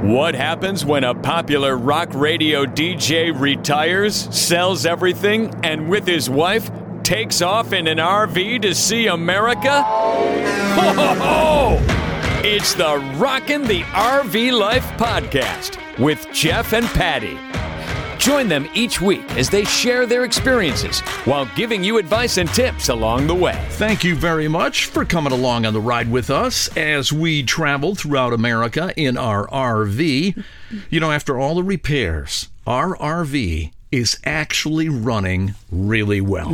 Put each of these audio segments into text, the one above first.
What happens when a popular rock radio DJ retires, sells everything, and with his wife takes off in an RV to see America? Ho, ho, ho! It's the Rockin' the RV Life podcast with Jeff and Patty. Join them each week as they share their experiences while giving you advice and tips along the way. Thank you very much for coming along on the ride with us as we travel throughout America in our RV. You know, after all the repairs, our RV is actually running really well.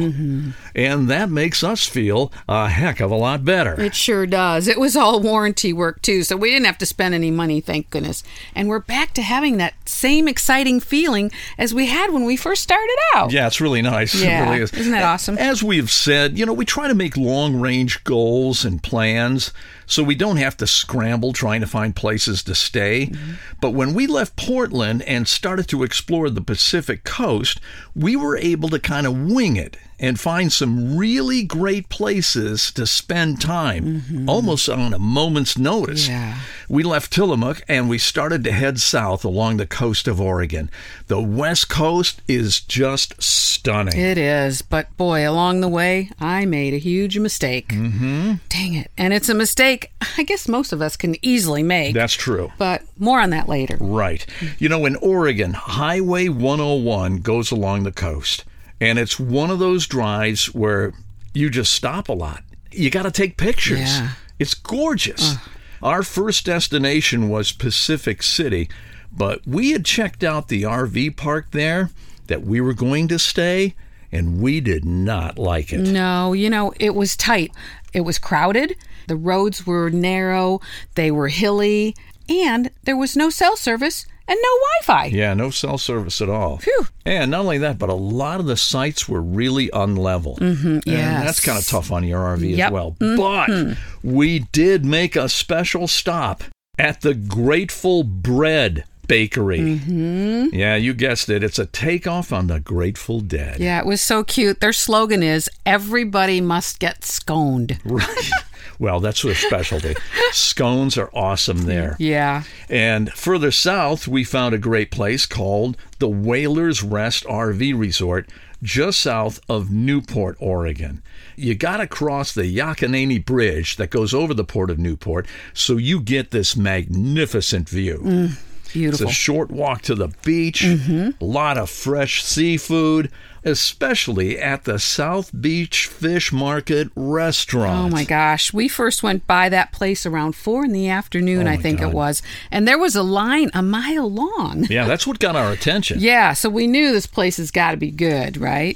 And that makes us feel a heck of a lot better. It sure does. It was all warranty work, too, so we didn't have to spend any money, thank goodness. And we're back to having that same exciting feeling as we had when we first started out. Yeah, it's really nice. Yeah. It really is. Isn't that awesome? As we've said, you know, we try to make long-range goals and plans so we don't have to scramble trying to find places to stay. But when we left Portland and started to explore the Pacific Coast, we were able to kind of wing it and find some really great places to spend time, almost on a moment's notice. Yeah. We left Tillamook and we started to head south along the coast of Oregon. The West Coast is just stunning. It is, but boy, along the way, I made a huge mistake. Dang it. And it's a mistake I guess most of us can easily make. That's true. But more on that later. Right. You know, in Oregon, Highway 101 goes along the coast. And it's one of those drives where you just stop a lot. You got to take pictures. Yeah. It's gorgeous. Our first destination was Pacific City, but we had checked out the RV park there that we were going to stay, and we did not like it. No, you know, it was tight. It was crowded. The roads were narrow. They were hilly. And there was no cell service and no Wi-Fi. Yeah, no cell service at all. Phew. And not only that, but a lot of the sites were really unlevel. Yes. And that's kind of tough on your RV Yep. as well. But we did make a special stop at the Grateful Bread Bakery. Yeah, you guessed it. It's a takeoff on the Grateful Dead. Yeah, it was so cute. Their slogan is, everybody must get sconed. Right. Well, that's their specialty. Scones are awesome there. Yeah. And further south, we found a great place called the Whalers Rest RV Resort, just south of Newport, Oregon. You got to cross the Yakanani Bridge that goes over the port of Newport, so you get this magnificent view. Beautiful. It's a short walk to the beach, a lot of fresh seafood, especially at the South Beach Fish Market restaurant. Oh my gosh. We first went by that place around 4 in the afternoon, I think it was. And there was a line a mile long. Yeah, that's what got our attention. Yeah, so we knew this place has got to be good, right?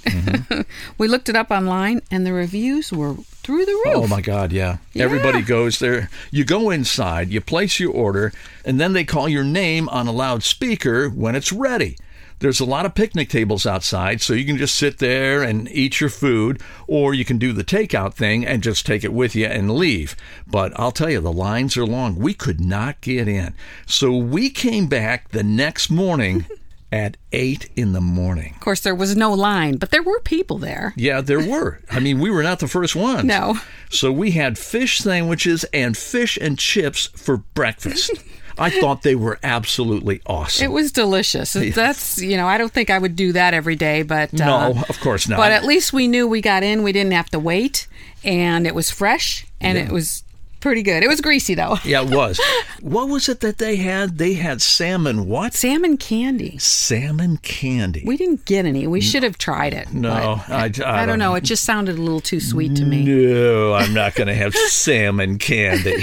We looked it up online, and the reviews were through the roof. Oh, my God, yeah. Everybody goes there. You go inside, you place your order, and then they call your name on a loudspeaker when it's ready. There's a lot of picnic tables outside, so you can just sit there and eat your food, or you can do the takeout thing and just take it with you and leave. But I'll tell you, the lines are long. We could not get in. So we came back the next morning at 8 in the morning. Of course, there was no line, but there were people there. Yeah, there were. I mean, we were not the first ones. No. So we had fish sandwiches and fish and chips for breakfast. I thought they were absolutely awesome. It was delicious. That's, you know, I don't think I would do that every day, but... no, of course not. But at least we knew we got in. We didn't have to wait, and it was fresh, and it was pretty good. It was greasy, though. Yeah, it was. What was it that they had? They had salmon what? Salmon candy. Salmon candy. We didn't get any. We should have tried it. No, I don't know. It just sounded a little too sweet to me. No, I'm not going to have salmon candy.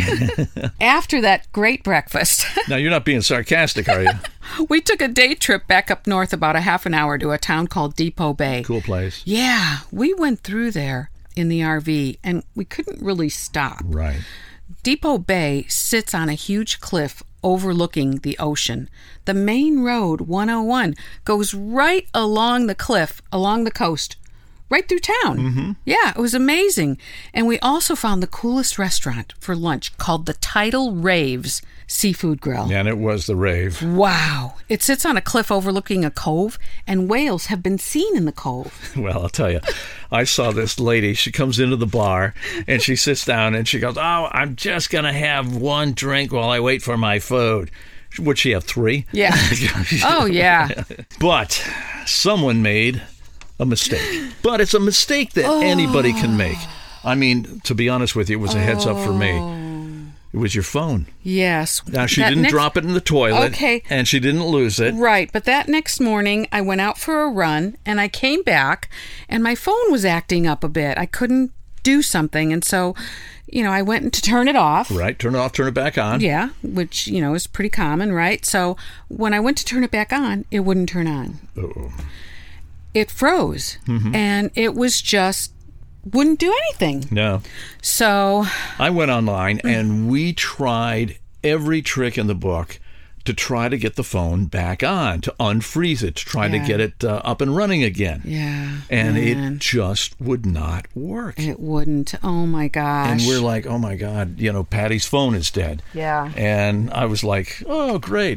After that great breakfast... Now, you're not being sarcastic, are you? We took a day trip back up north about a half an hour to a town called Depot Bay. Cool place. Yeah, we went through there in the RV, and we couldn't really stop. Right. Depot Bay sits on a huge cliff overlooking the ocean. The main road, 101, goes right along the cliff, along the coast, right through town. Yeah, it was amazing. And we also found the coolest restaurant for lunch called the Tidal Raves Seafood Grill. Yeah, and it was the rave. Wow. It sits on a cliff overlooking a cove, and whales have been seen in the cove. Well, I'll tell you, I saw this lady. She comes into the bar, and she sits down, and she goes, "Oh, I'm just going to have one drink while I wait for my food." Would she have 3? Yeah. Oh, yeah. But someone made a mistake. But it's a mistake that anybody can make. I mean, to be honest with you, it was a heads up for me. It was your phone. Yes. Now, she didn't drop it in the toilet. Okay. And she didn't lose it. Right. But that next morning, I went out for a run, and I came back, and my phone was acting up a bit. I couldn't do something. And so, I went to turn it off. Right. Turn it off, turn it back on. Yeah, which, is pretty common, right? So when I went to turn it back on, it wouldn't turn on. Uh-oh. It froze. And it was just wouldn't do anything. No. So I went online and we tried every trick in the book to try to get the phone back on, to unfreeze it, to try to get it up and running again. Yeah. And man. it just would not work. It wouldn't. Oh, my gosh. And we're like, oh, my God, Patty's phone is dead. Yeah. And I was like, oh, great.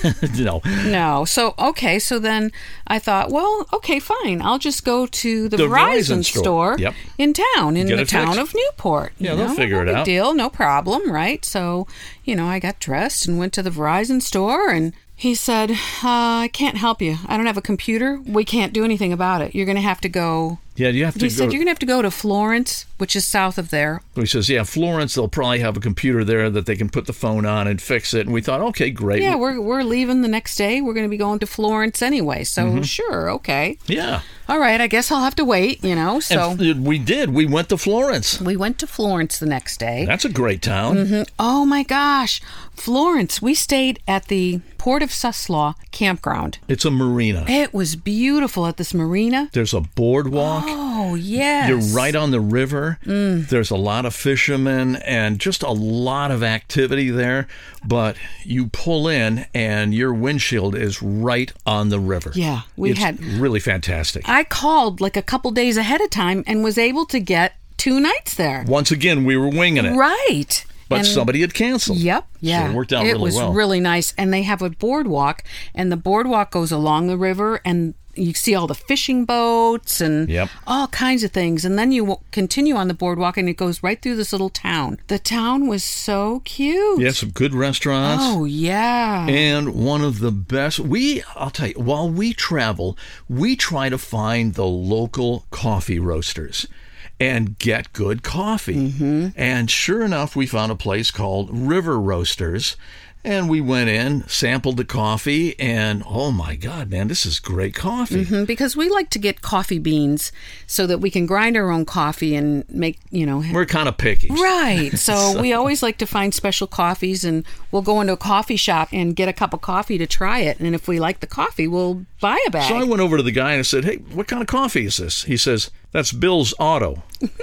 No. So then I thought, well, okay, fine. I'll just go to the Verizon store in town, in the town of Newport. Yeah, they'll figure it out. No big deal, no problem, right? So, I got dressed and went to the Verizon store, and he said, I can't help you. I don't have a computer. We can't do anything about it. You're going to have to go. Yeah, you have to He said, you're going to have to go to Florence, which is south of there. He says, Florence, they'll probably have a computer there that they can put the phone on and fix it. And we thought, okay, great. Yeah, we're leaving the next day. We're going to be going to Florence anyway. So, sure, okay. Yeah. All right, I guess I'll have to wait, so. And we did. We went to Florence. We went to Florence the next day. That's a great town. Oh, my gosh. Florence. We stayed at the Port of Suslaw campground. It's a marina. It was beautiful at this marina. There's a boardwalk. Oh, yes. You're right on the river. There's a lot of fishermen and just a lot of activity there. But you pull in and your windshield is right on the river. Yeah. It's really fantastic. I called like a couple days ahead of time and was able to get 2 nights there. Once again, we were winging it. Right. But somebody had canceled. Yep. Yeah. So it worked out really well. It was really nice. And they have a boardwalk, and the boardwalk goes along the river, and you see all the fishing boats and all kinds of things. And then you continue on the boardwalk, and it goes right through this little town. The town was so cute. Yeah, some good restaurants. Oh, yeah. And one of the best. I'll tell you, while we travel, we try to find the local coffee roasters and get good coffee. And sure enough, we found a place called River Roasters. And we went in, sampled the coffee, and oh my God, man, this is great coffee. Because we like to get coffee beans so that we can grind our own coffee and make, We're kind of picky. Right. So we always like to find special coffees, and we'll go into a coffee shop and get a cup of coffee to try it. And if we like the coffee, we'll buy a bag. So I went over to the guy and I said, hey, what kind of coffee is this? He says, that's Bill's Auto.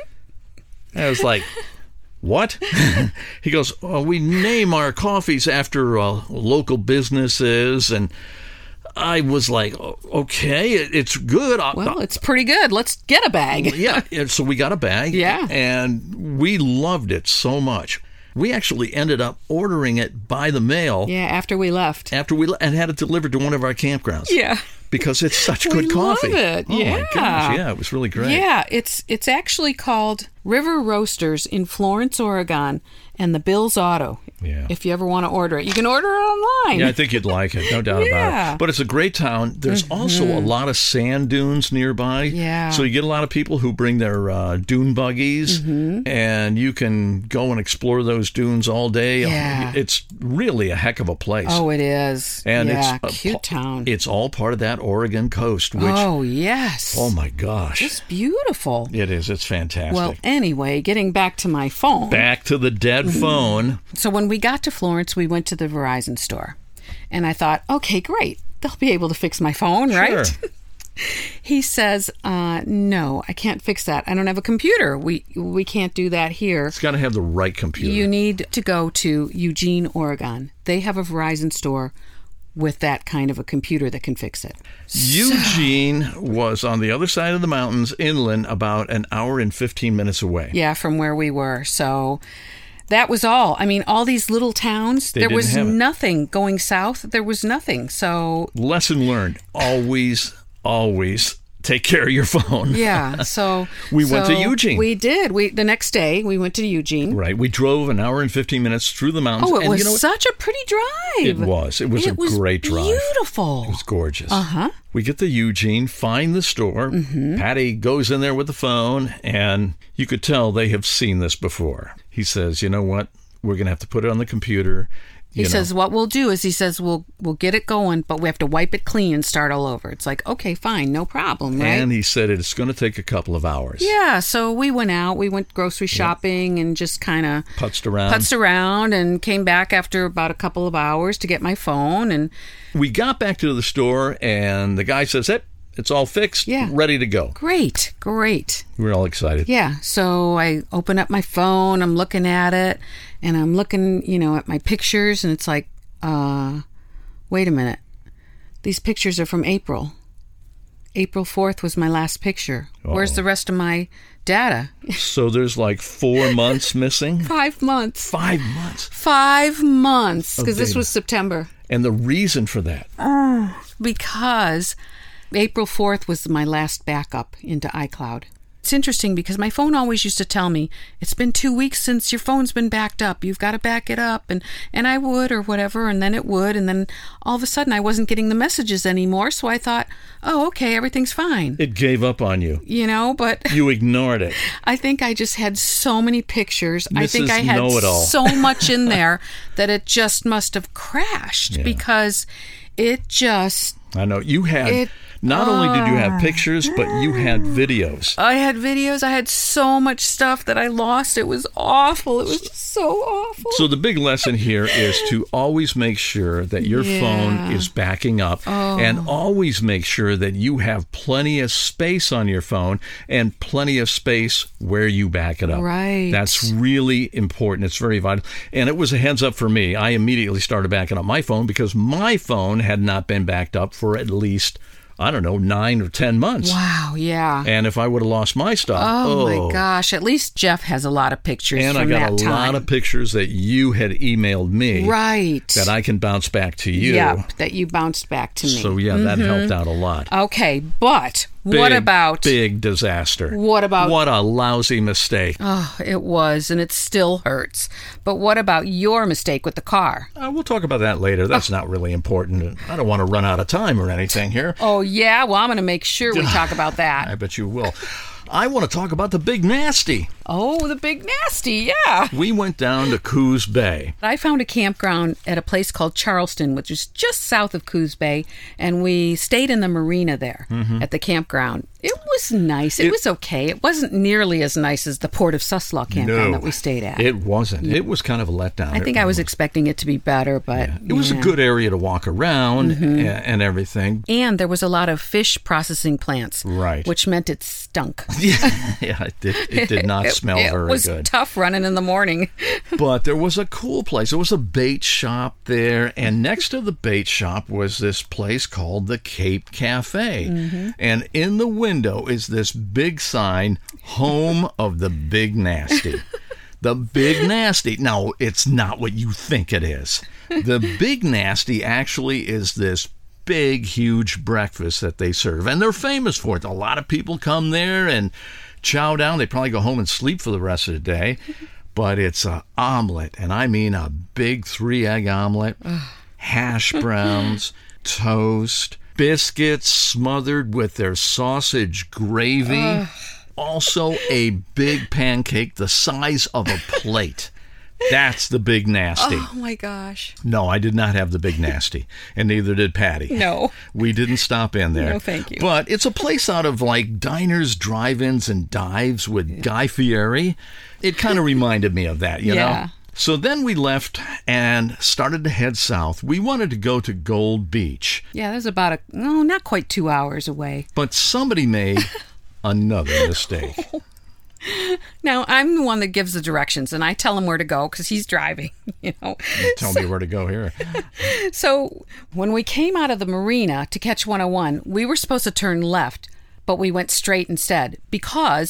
I was like, what? He goes, we name our coffees after local businesses. And I was like, okay, it's good. Well, it's pretty good. Let's get a bag. Yeah. So we got a bag. Yeah. And we loved it so much. We actually ended up ordering it by the mail. Yeah, after we left. And had it delivered to one of our campgrounds. Yeah. Because it's such good coffee. We love it. Oh my gosh, yeah, it was really great. Yeah, it's actually called River Roasters in Florence, Oregon, and the Bill's Auto. Yeah. If you ever want to order it, you can order it online. Yeah, I think you'd like it, no doubt about it. But it's a great town. There's also a lot of sand dunes nearby. Yeah. So you get a lot of people who bring their dune buggies, and you can go and explore those dunes all day. Yeah. It's really a heck of a place. Oh, it is. And it's it's cute town. It's all part of that Oregon coast. Which, oh, yes. Oh, my gosh. It's beautiful. It is. It's fantastic. Well, anyway, getting back to my phone. Back to the dead phone. So when we got to Florence, we went to the Verizon store. And I thought, okay, great. They'll be able to fix my phone, right? Sure. He says, no, I can't fix that. I don't have a computer. We can't do that here. It's got to have the right computer. You need to go to Eugene, Oregon. They have a Verizon store with that kind of a computer that can fix it. Eugene was on the other side of the mountains, inland, about an hour and 15 minutes away. Yeah, from where we were. So that was all. I mean, all these little towns, there was nothing. Going south, there was nothing. So lesson learned, always take care of your phone. Yeah. So We went to Eugene. We did. The next day we went to Eugene. Right. We drove an hour and 15 minutes through the mountains. Oh, it and was you know, such a pretty drive. It was. It was a great drive. Beautiful. It was gorgeous. Uh-huh. We get to Eugene, find the store. Patty goes in there with the phone, and you could tell they have seen this before. He says, you know what? We're going to have to put it on the computer. He says, what we'll do is, he says, we'll get it going, but we have to wipe it clean and start all over. It's like, okay, fine, no problem, right? And he said it's going to take a couple of hours. Yeah, so we went out. We went grocery shopping and just kind of Putzed around and came back after about a couple of hours to get my phone. And We got back to the store, and the guy says, hey, it's all fixed, ready to go. Great. We were all excited. Yeah, so I open up my phone, I'm looking at it, and I'm looking, at my pictures, and it's like, wait a minute. These pictures are from April. April 4th was my last picture. Uh-oh. Where's the rest of my data? So there's like 4 months missing? 5 months. 5 months. 5 months, because this data. was September. And the reason for that? Because April 4th was my last backup into iCloud. It's interesting because my phone always used to tell me, it's been 2 weeks since your phone's been backed up. You've got to back it up. And I would, or whatever, and then it would. And then all of a sudden I wasn't getting the messages anymore. So I thought, oh, okay, everything's fine. It gave up on you. But You ignored it. I think I just had so many pictures. I think Mrs. I had Know-it-all. so much in there that it just must have crashed because it just... I know. You had... Not only did you have pictures, but you had videos. I had videos. I had so much stuff that I lost. It was awful. It was so awful. So the big lesson here is to always make sure that your phone is backing up and always make sure that you have plenty of space on your phone and plenty of space where you back it up. Right. That's really important. It's very vital. And it was a heads up for me. I immediately started backing up my phone because my phone had not been backed up for at least, 9 or 10 months. Wow, yeah. And if I would have lost my stuff, oh my gosh, at least Jeff has a lot of pictures and from I got that a time. lot of pictures that you had emailed me. Right. That I can bounce back to you. Yeah, that you bounced back to me. So that helped out a lot. Okay, but what about... Big disaster. What about... What a lousy mistake. Oh, it was, and it still hurts. But what about your mistake with the car? We'll talk about that later. That's not really important. I don't want to run out of time or anything here. Oh, yeah? Well, I'm going to make sure we talk about that. I bet you will. I want to talk about the Big Nasty. Oh, the Big Nasty, yeah. We went down to Coos Bay. I found a campground at a place called Charleston, which is just south of Coos Bay, and we stayed in the marina there at the campground. It was nice. It was okay. It wasn't nearly as nice as the Port of Sussex campground that we stayed at. It wasn't. It was kind of a letdown. I think I was expecting it to be better, but... Yeah. It was a good area to walk around and everything. And there was a lot of fish processing plants. Right. Which meant it stunk. Yeah, it did not smell very good. It was tough running in the morning. But there was a cool place. There was a bait shop there, and next to the bait shop was this place called the Cape Cafe. And in the window is this big sign, Home of the Big Nasty. The Big Nasty. Now, it's not what you think it is. The Big Nasty actually is this big, huge breakfast that they serve, and they're famous for it. A lot of people come there and chow down. They probably go home and sleep for the rest of the day. But it's an omelet, and I mean a big 3-egg omelet, hash browns, toast, biscuits smothered with their sausage gravy, also a big pancake the size of a plate. That's the Big Nasty. Oh, my gosh. No, I did not have the Big Nasty, and neither did Patty. No. We didn't stop in there. No, thank you. But it's a place out of like diners, drive-ins, and dives with Guy Fieri. It kind of reminded me of that, you know? So then we left and started to head south. We wanted to go to Gold Beach. Yeah, that was about not quite 2 hours away. But somebody made another mistake. Now, I'm the one that gives the directions, and I tell him where to go because he's driving, You tell me where to go here. So when we came out of the marina to catch 101, we were supposed to turn left, but we went straight instead because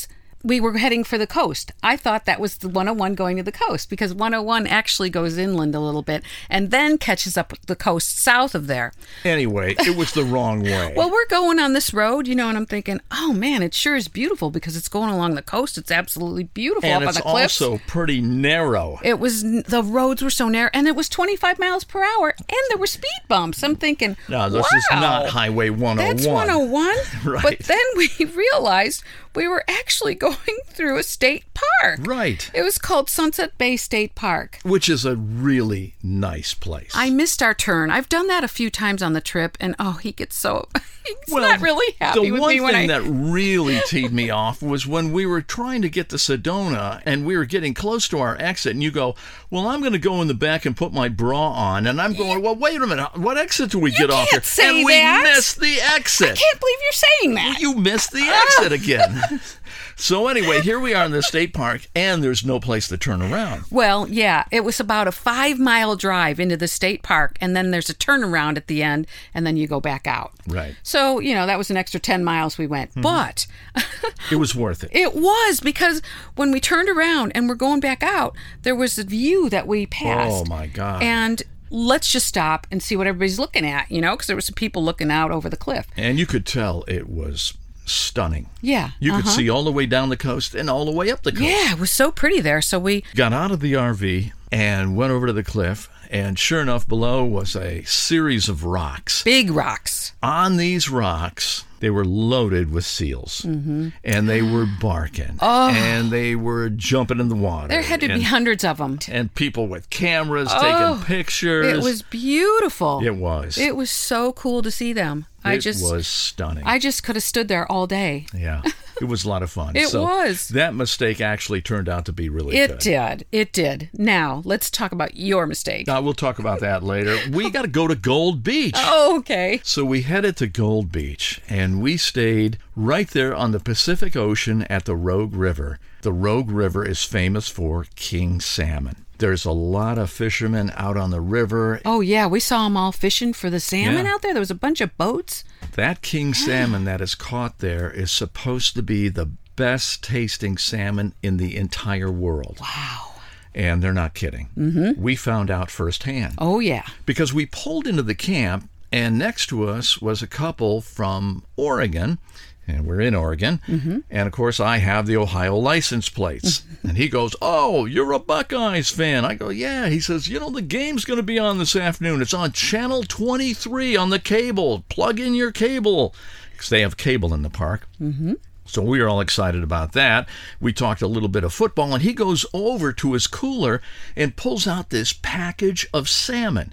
we were heading for the coast. I thought that was the 101 going to the coast because 101 actually goes inland a little bit and then catches up with the coast south of there. Anyway, it was the wrong way. Well, we're going on this road, and I'm thinking, oh man, it sure is beautiful because it's going along the coast. It's absolutely beautiful and up on it's the cliffs. also pretty narrow. The roads were so narrow, and it was 25 miles per hour, and there were speed bumps. I'm thinking, No, this is not Highway 101. That's 101. Right. But then we realized we were actually going through a state park. Right. It was called Sunset Bay State Park. Which is a really nice place. I missed our turn. I've done that a few times on the trip, and he gets so... He's not really happy with me The one thing that really teed me off was when we were trying to get to Sedona and we were getting close to our exit, and you go, well, I'm going to go in the back and put my bra on. And I'm going, well, wait a minute. What exit do we get off here? And we missed the exit. I can't believe you're saying that. You missed the exit again. So anyway, here we are in the state park, and there's no place to turn around. Well, yeah, it was about a 5-mile drive into the state park, and then there's a turnaround at the end, and then you go back out. Right. So, that was an extra 10 miles we went. Mm-hmm. But it was worth it. It was, because when we turned around and we're going back out, there was a view that we passed. Oh, my God. And let's just stop and see what everybody's looking at, because there were some people looking out over the cliff. And you could tell it was stunning. Yeah. You could see all the way down the coast and all the way up the coast. Yeah, it was so pretty there. So we got out of the RV and went over to the cliff, and sure enough, below was a series of rocks. Big rocks. On these rocks, they were loaded with seals, and they were barking, and they were jumping in the water. There had to be hundreds of them. And people with cameras taking pictures. It was beautiful. It was. It was so cool to see them. It was stunning. I just could have stood there all day. Yeah, it was a lot of fun. It was. That mistake actually turned out to be really good. It did. Now, let's talk about your mistake. We'll talk about that later. We got to go to Gold Beach. Oh, okay. So we headed to Gold Beach, and we stayed right there on the Pacific Ocean at the Rogue River. The Rogue River is famous for king salmon. There's a lot of fishermen out on the river. Oh, yeah. We saw them all fishing for the salmon out there. There was a bunch of boats. That king salmon that is caught there is supposed to be the best tasting salmon in the entire world. Wow. And they're not kidding. Mm-hmm. We found out firsthand. Oh, yeah. Because we pulled into the camp, and next to us was a couple from Oregon. And we're in Oregon. Mm-hmm. And, of course, I have the Ohio license plates. And he goes, oh, you're a Buckeyes fan. I go, yeah. He says, the game's going to be on this afternoon. It's on Channel 23 on the cable. Plug in your cable. Because they have cable in the park. Mm-hmm. So we were all excited about that. We talked a little bit of football. And he goes over to his cooler and pulls out this package of salmon.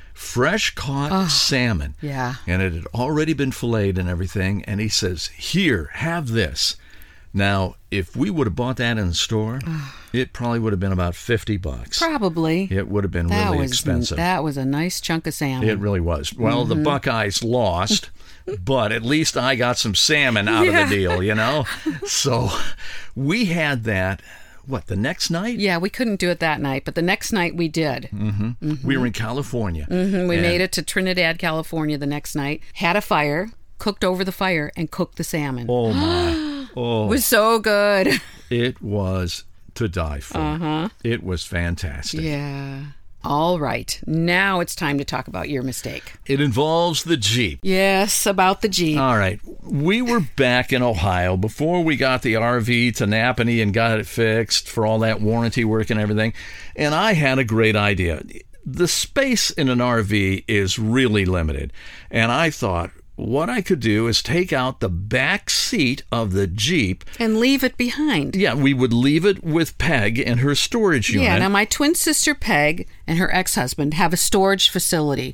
Fresh caught salmon. Yeah. And it had already been filleted and everything. And he says, here, have this. Now, if we would have bought that in the store, it probably would have been about $50. Probably. It would have been really expensive. That was a nice chunk of salmon. It really was. Well, the Buckeyes lost, but at least I got some salmon out of the deal, So we had that. What, the next night? Yeah, we couldn't do it that night, but the next night we did. Mm-hmm. Mm-hmm. We were in California. Mm-hmm. We made it to Trinidad, California the next night, had a fire, cooked over the fire, and cooked the salmon. Oh, my. Oh. It was so good. It was to die for. Uh-huh. It was fantastic. Yeah. All right. Now it's time to talk about your mistake. It involves the Jeep. Yes, about the Jeep. All right. We were back in Ohio before we got the RV to Napanee and got it fixed for all that warranty work and everything. And I had a great idea. The space in an RV is really limited. And I thought, what I could do is take out the back seat of the Jeep. And leave it behind. Yeah, we would leave it with Peg and her storage unit. Yeah, now my twin sister Peg and her ex-husband have a storage facility.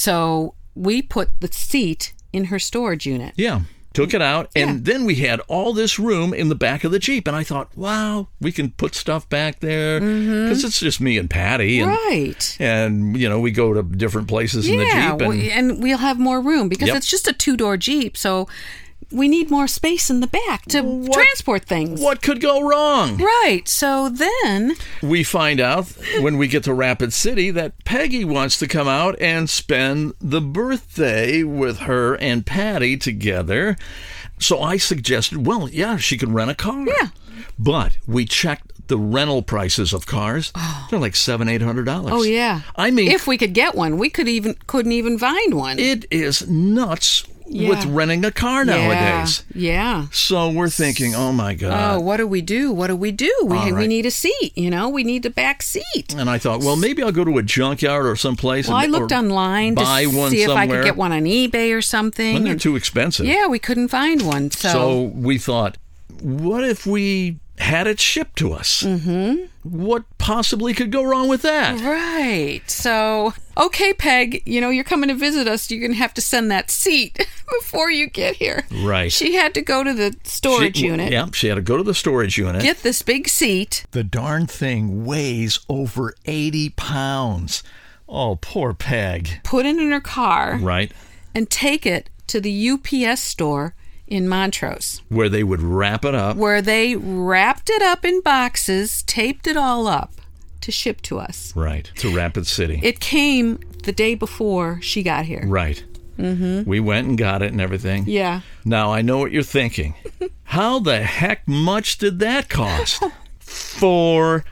So we put the seat in her storage unit. Yeah. Took it out, and then we had all this room in the back of the Jeep. And I thought, wow, we can put stuff back there because it's just me and Patty. And, right. And, we go to different places in the Jeep. And we'll have more room because it's just a 2-door Jeep. So we need more space in the back to transport things. What could go wrong? Right. So then we find out when we get to Rapid City that Peggy wants to come out and spend the birthday with her and Patty together. So I suggested, well, yeah, she could rent a car. Yeah. But we checked the rental prices of cars. They're like $700-800. Oh, yeah. I mean, if we could get one, we couldn't even find one. it is nuts with renting a car nowadays. Yeah. So we're thinking, oh my God. Oh, what do we do? What do we do? We need a seat, we need the back seat. And I thought, well, maybe I'll go to a junkyard or someplace. Well, I looked online to see if I could get one on eBay or something. And they're too expensive. Yeah, we couldn't find one. So we thought, what if we had it shipped to us? Mm-hmm. What possibly could go wrong with that? Right. So, okay, Peg, you're coming to visit us. You're going to have to send that seat before you get here. Right. She had to go to the storage unit. Yeah, she had to go to the storage unit. Get this big seat. The darn thing weighs over 80 pounds. Oh, poor Peg. Put it in her car. Right. And take it to the UPS store in Montrose. Where they would wrap it up. Where they wrapped it up in boxes, taped it all up to ship to us. Right, to Rapid City. It came the day before she got here. Right. Mm-hmm. We went and got it and everything. Yeah. Now, I know what you're thinking. How the heck much did that cost? $400.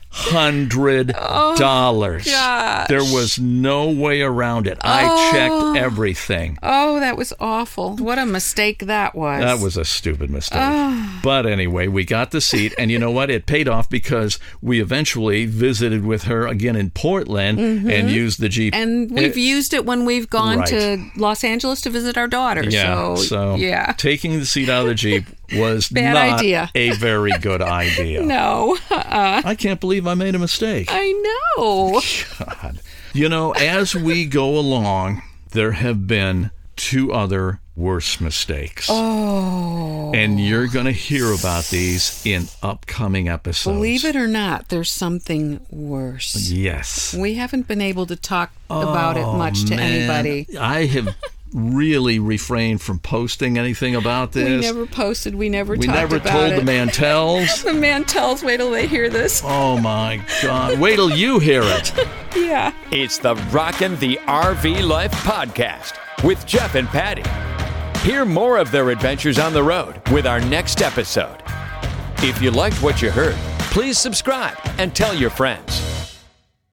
Oh, gosh. There was no way around it. I checked everything. Oh, that was awful. What a mistake that was. That was a stupid mistake. But anyway, we got the seat, and you know what? It paid off because we eventually visited with her again in Portland and used the Jeep. And we've used it when we've gone to Los Angeles to visit our daughter. Yeah, so taking the seat out of the Jeep was Bad not idea. a very good idea. No. I can't believe I made a mistake. I know. God. As we go along, there have been 2 other worse mistakes. Oh. And you're going to hear about these in upcoming episodes. Believe it or not, there's something worse. Yes. We haven't been able to talk about it much to anybody. I have really refrained from posting anything about this. We never posted. We never talked about it. We never told the Mantels. The Mantels, wait till they hear this. Oh, my God. Wait till you hear it. Yeah. It's the Rockin' the RV Life podcast with Jeff and Patty. Hear more of their adventures on the road with our next episode. If you liked what you heard, please subscribe and tell your friends.